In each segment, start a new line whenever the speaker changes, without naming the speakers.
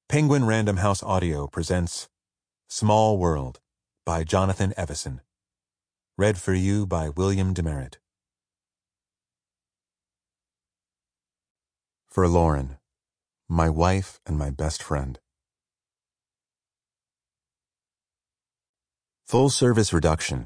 Penguin Random House Audio presents Small World by Jonathan Evison. Read for you by William Demerit. For Lauren, my wife and my best friend. Full service reduction.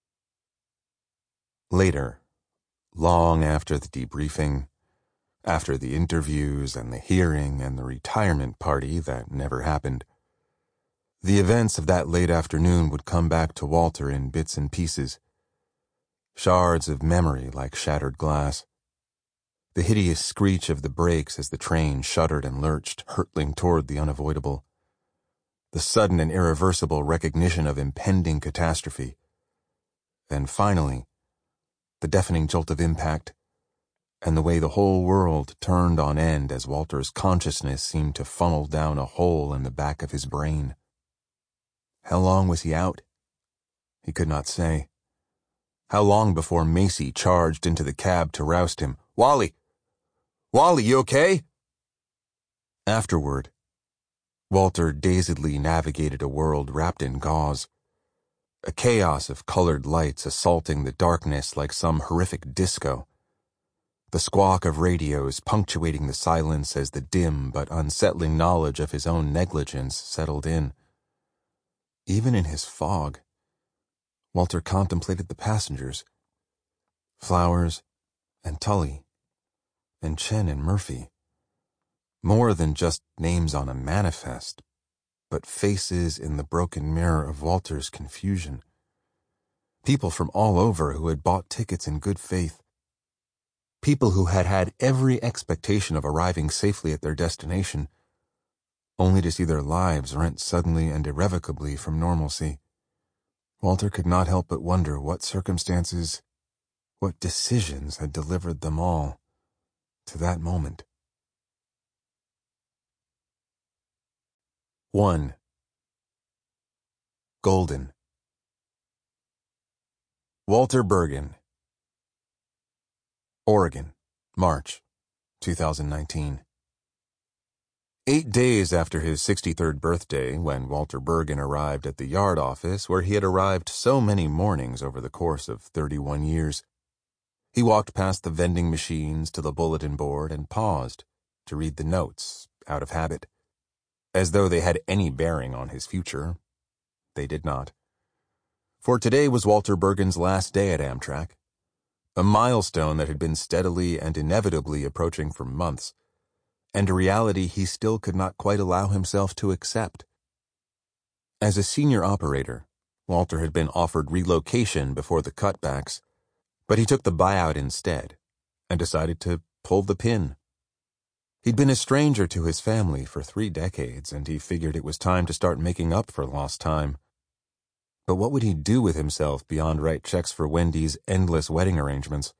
Later, long after the debriefing, after the interviews and the hearing and the retirement party that never happened, the events of that late afternoon would come back to Walter in bits and pieces, shards of memory like shattered glass. The hideous screech of the brakes as the train shuddered and lurched, hurtling toward the unavoidable. The sudden and irreversible recognition of impending catastrophe. And finally, the deafening jolt of impact, and the way the whole world turned on end as Walter's consciousness seemed to funnel down a hole in the back of his brain. How long was he out? He could not say. How long before Macy charged into the cab to roust him? "Wally! Wally, you okay?" Afterward, Walter dazedly navigated a world wrapped in gauze, a chaos of colored lights assaulting the darkness like some horrific disco, the squawk of radios punctuating the silence as the dim but unsettling knowledge of his own negligence settled in. Even in his fog, Walter contemplated the passengers, Flowers and Tully, and Chen and Murphy. More than just names on a manifest, but faces in the broken mirror of Walter's confusion. People from all over who had bought tickets in good faith. People who had had every expectation of arriving safely at their destination, only to see their lives rent suddenly and irrevocably from normalcy. Walter could not help but wonder what circumstances, what decisions had delivered them all to that moment. 1. Golden. Walter Bergen. Oregon, March, 2019. 8 days after his 63rd birthday, when Walter Bergen arrived at the yard office where he had arrived so many mornings over the course of 31 years, he walked past the vending machines to the bulletin board and paused to read the notes, out of habit. As though they had any bearing on his future. They did not. For today was Walter Bergen's last day at Amtrak, a milestone that had been steadily and inevitably approaching for months, and a reality he still could not quite allow himself to accept. As a senior operator, Walter had been offered relocation before the cutbacks, but he took the buyout instead, and decided to pull the pin. He'd been a stranger to his family for 3 decades, and he figured it was time to start making up for lost time. But what would he do with himself beyond write checks for Wendy's endless wedding arrangements?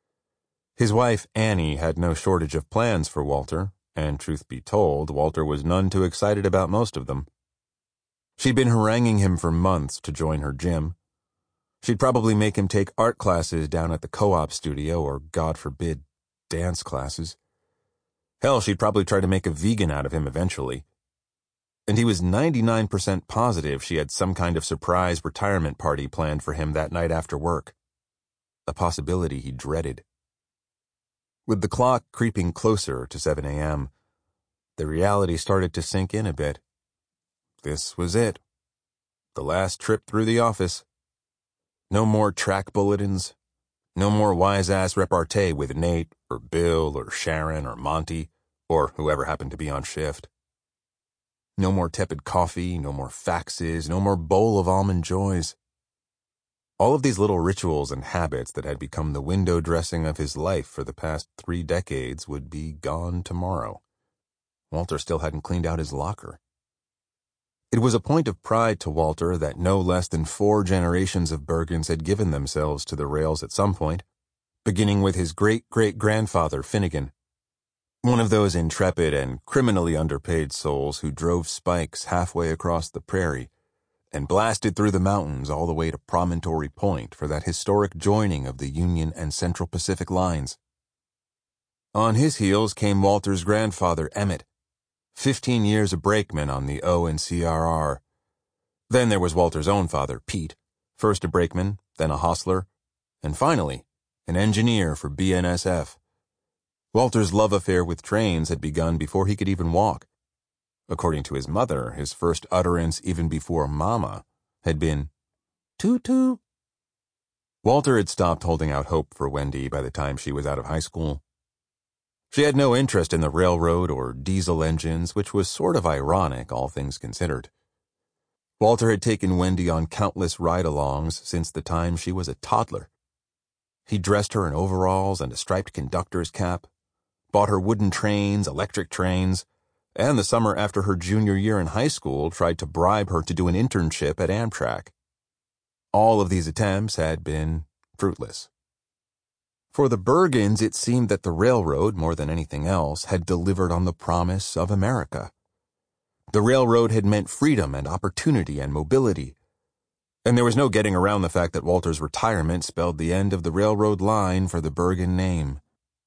His wife, Annie, had no shortage of plans for Walter, and truth be told, Walter was none too excited about most of them. She'd been haranguing him for months to join her gym. She'd probably make him take art classes down at the co-op studio or, God forbid, dance classes. Hell, she'd probably try to make a vegan out of him eventually. And he was 99% positive she had some kind of surprise retirement party planned for him that night after work. A possibility he dreaded. With the clock creeping closer to 7 a.m., the reality started to sink in a bit. This was it. The last trip through the office. No more track bulletins. No more wise-ass repartee with Nate, or Bill, or Sharon, or Monty, or whoever happened to be on shift. No more tepid coffee, no more faxes, no more bowl of almond joys. All of these little rituals and habits that had become the window dressing of his life for the past 3 decades would be gone tomorrow. Walter still hadn't cleaned out his locker. It was a point of pride to Walter that no less than 4 generations of Bergens had given themselves to the rails at some point, beginning with his great-great-grandfather, Finnegan, one of those intrepid and criminally underpaid souls who drove spikes halfway across the prairie and blasted through the mountains all the way to Promontory Point for that historic joining of the Union and Central Pacific lines. On his heels came Walter's grandfather, Emmett, 15 years a brakeman on the O&CRR. Then there was Walter's own father, Pete, first a brakeman, then a hostler, and finally, an engineer for BNSF. Walter's love affair with trains had begun before he could even walk. According to his mother, his first utterance even before Mama had been, "Toot-toot." Walter had stopped holding out hope for Wendy by the time she was out of high school. She had no interest in the railroad or diesel engines, which was sort of ironic, all things considered. Walter had taken Wendy on countless ride-alongs since the time she was a toddler. He dressed her in overalls and a striped conductor's cap, bought her wooden trains, electric trains, and the summer after her junior year in high school tried to bribe her to do an internship at Amtrak. All of these attempts had been fruitless. For the Bergens, it seemed that the railroad, more than anything else, had delivered on the promise of America. The railroad had meant freedom and opportunity and mobility, and there was no getting around the fact that Walter's retirement spelled the end of the railroad line for the Bergen name.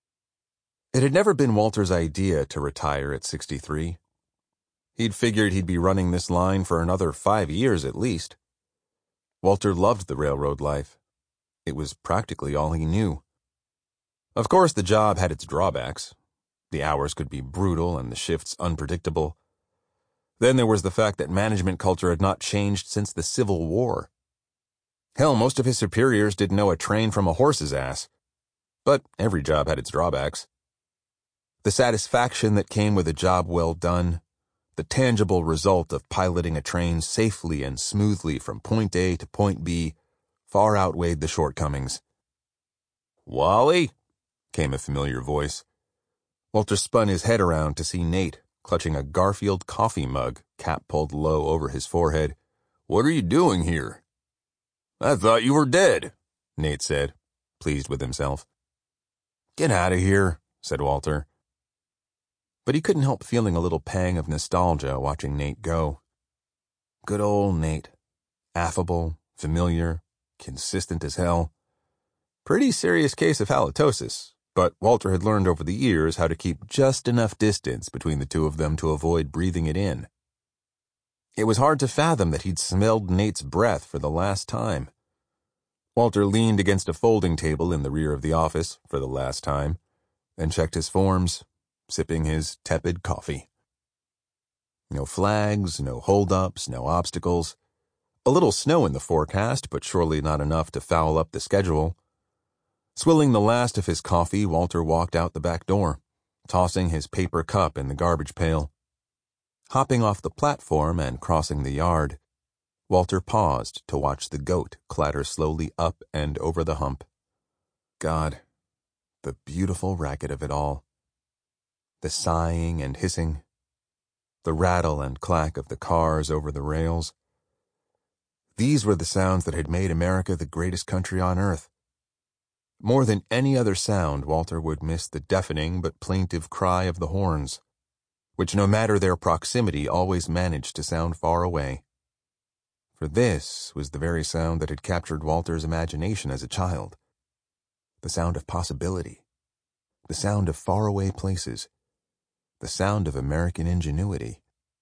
It had never been Walter's idea to retire at 63. He'd figured he'd be running this line for another 5 years at least. Walter loved the railroad life. It was practically all he knew. Of course, the job had its drawbacks. The hours could be brutal and the shifts unpredictable. Then there was the fact that management culture had not changed since the Civil War. Hell, most of his superiors didn't know a train from a horse's ass. But every job had its drawbacks. The satisfaction that came with a job well done, the tangible result of piloting a train safely and smoothly from point A to point B, far outweighed the shortcomings. "Wally?" came a familiar voice. Walter spun his head around to see Nate, clutching a Garfield coffee mug, cap pulled low over his forehead. "What are you doing here?" "I thought you were dead," Nate said, pleased with himself. "Get out of here," said Walter. But he couldn't help feeling a little pang of nostalgia watching Nate go. Good old Nate. Affable, familiar, consistent as hell. Pretty serious case of halitosis, but Walter had learned over the years how to keep just enough distance between the two of them to avoid breathing it in. It was hard to fathom that he'd smelled Nate's breath for the last time. Walter leaned against a folding table in the rear of the office for the last time and checked his forms, sipping his tepid coffee. No flags, no holdups, no obstacles. A little snow in the forecast, but surely not enough to foul up the schedule. Swilling the last of his coffee, Walter walked out the back door, tossing his paper cup in the garbage pail. Hopping off the platform and crossing the yard, Walter paused to watch the goat clatter slowly up and over the hump. God, the beautiful racket of it all. The sighing and hissing, the rattle and clack of the cars over the rails. These were the sounds that had made America the greatest country on earth. More than any other sound, Walter would miss the deafening but plaintive cry of the horns, which no matter their proximity always managed to sound far away. For this was the very sound that had captured Walter's imagination as a child. The sound of possibility. The sound of faraway places. The sound of American ingenuity.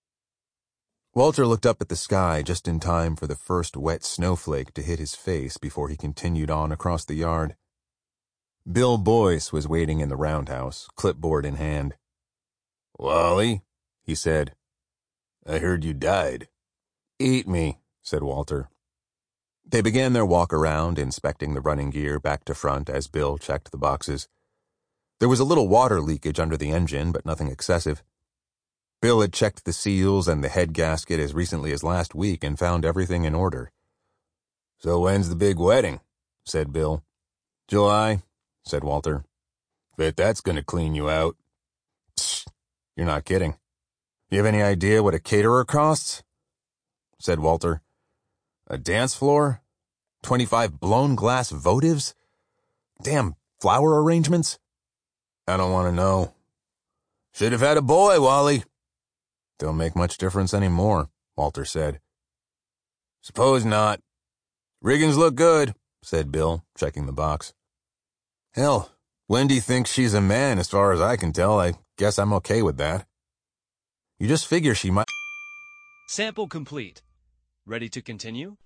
Walter looked up at the sky just in time for the first wet snowflake to hit his face before he continued on across the yard. Bill Boyce was waiting in the roundhouse, clipboard in hand. "Wally," he said, "I heard you died." "Eat me," said Walter. They began their walk around, inspecting the running gear back to front as Bill checked the boxes. There was a little water leakage under the engine, but nothing excessive. Bill had checked the seals and the head gasket as recently as last week and found everything in order. "So when's the big wedding?" said Bill. "July," said Walter. "Bet that's gonna clean you out." "Psst, you're not kidding. You have any idea what a caterer costs?" said Walter. "A dance floor? 25 blown glass votives? Damn flower arrangements? I don't want to know." "Should have had a boy, Wally." "Don't make much difference anymore," Walter said. "Suppose not. Riggings look good," said Bill, checking the box. "Hell, Wendy thinks she's a man as far as I can tell. I guess I'm okay with that." You just figure she might.
Sample complete. Ready to continue?